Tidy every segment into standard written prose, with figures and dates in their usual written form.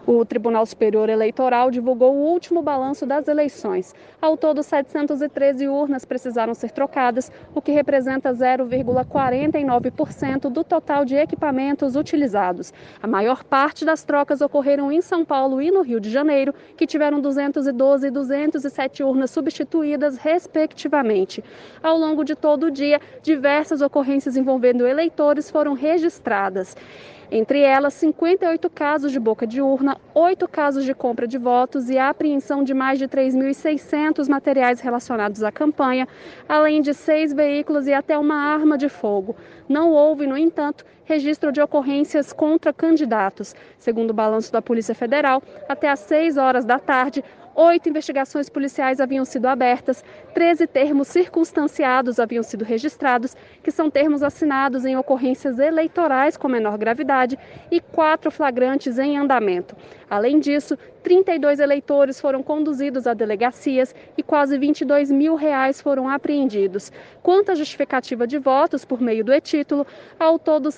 O Tribunal Superior Eleitoral divulgou o último balanço das eleições. Ao todo, 713 urnas precisaram ser trocadas, o que representa 0,49% do total de equipamentos utilizados. A maior parte das trocas ocorreram em São Paulo e no Rio de Janeiro, que tiveram 212 e 207 urnas substituídas, respectivamente. Ao longo de todo o dia, diversas ocorrências envolvendo eleitores foram registradas. Entre elas, 58 casos de boca de urna, 8 casos de compra de votos e a apreensão de mais de 3.600 materiais relacionados à campanha, além de 6 veículos e até uma arma de fogo. Não houve, no entanto, registro de ocorrências contra candidatos. Segundo o balanço da Polícia Federal, até às 6 horas da tarde, 8 investigações policiais haviam sido abertas, 13 termos circunstanciados haviam sido registrados, que são termos assinados em ocorrências eleitorais com menor gravidade, e 4 flagrantes em andamento. Além disso, 32 eleitores foram conduzidos a delegacias e quase R$22 mil foram apreendidos. Quanto à justificativa de votos por meio do e-título, ao todo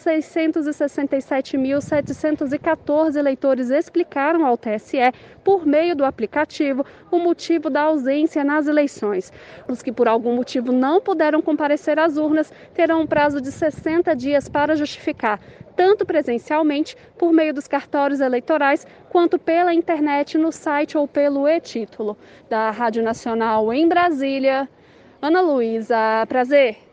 667.714 eleitores explicaram ao TSE, por meio do aplicativo, o motivo da ausência nas eleições. Os que por algum motivo não puderam comparecer às urnas terão um prazo de 60 dias para justificar, tanto presencialmente, por meio dos cartórios eleitorais, quanto pela internet, no site ou pelo e-título. Da Rádio Nacional em Brasília, Ana Luísa Prazer.